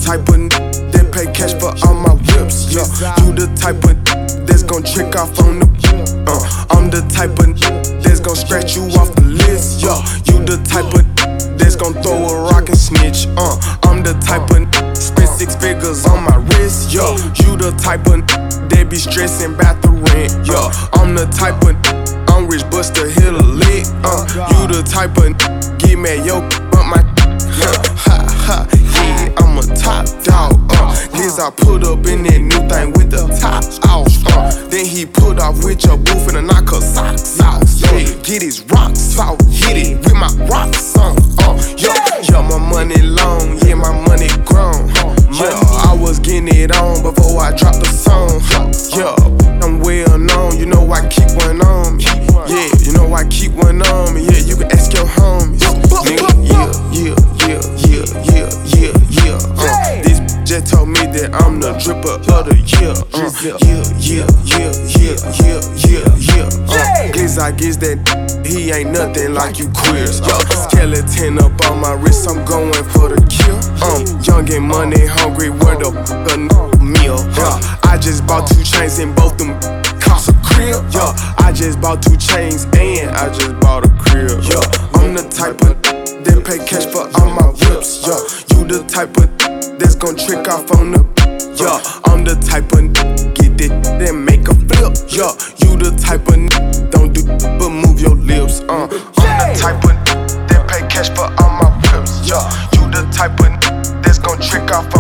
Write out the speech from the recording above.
type of that pay cash for all my whips. Yeah, you the type of that's gon' trick off on the. I'm the type of that's gon' scratch you off the list. Yeah, you the type of that's gon' throw a rock and snitch. I'm the type of spend 6 figures on my wrist. Yeah, you the type of that be stressing about the rent. Yeah, I'm the type of I'm rich, but still hit a lick. You the type of get mad, yo, but my yeah, I'm a top dog. Liz, I put up in that new thing with the top off. Then he put off with your booth and knock her socks out. Get his rocks out, hit it with my rocks on. Yeah, my money long, yeah, my money grown. Yeah, I was getting it on before I dropped the song. Yeah, I'm well known, you know I keep one on me. Yeah, you know I keep one on me. Yeah, you can ask your homies. Nigga, yeah. This just told me that I'm the dripper of the year. I guess that he ain't nothing like you queers. Skeleton up on my wrist, I'm going for the kill. Young and money hungry, where the meal? I just bought 2 chains and both them cost a crib. I just bought 2 chains and I just bought a crib. I'm the type of that pay cash for all my whips. You the type of that's gon' trick off on the. I'm the type of get that then make a flip. You the type of don't do but move your lips. I'm the type of that pay cash for all my whips. You the type of that's gon' trick off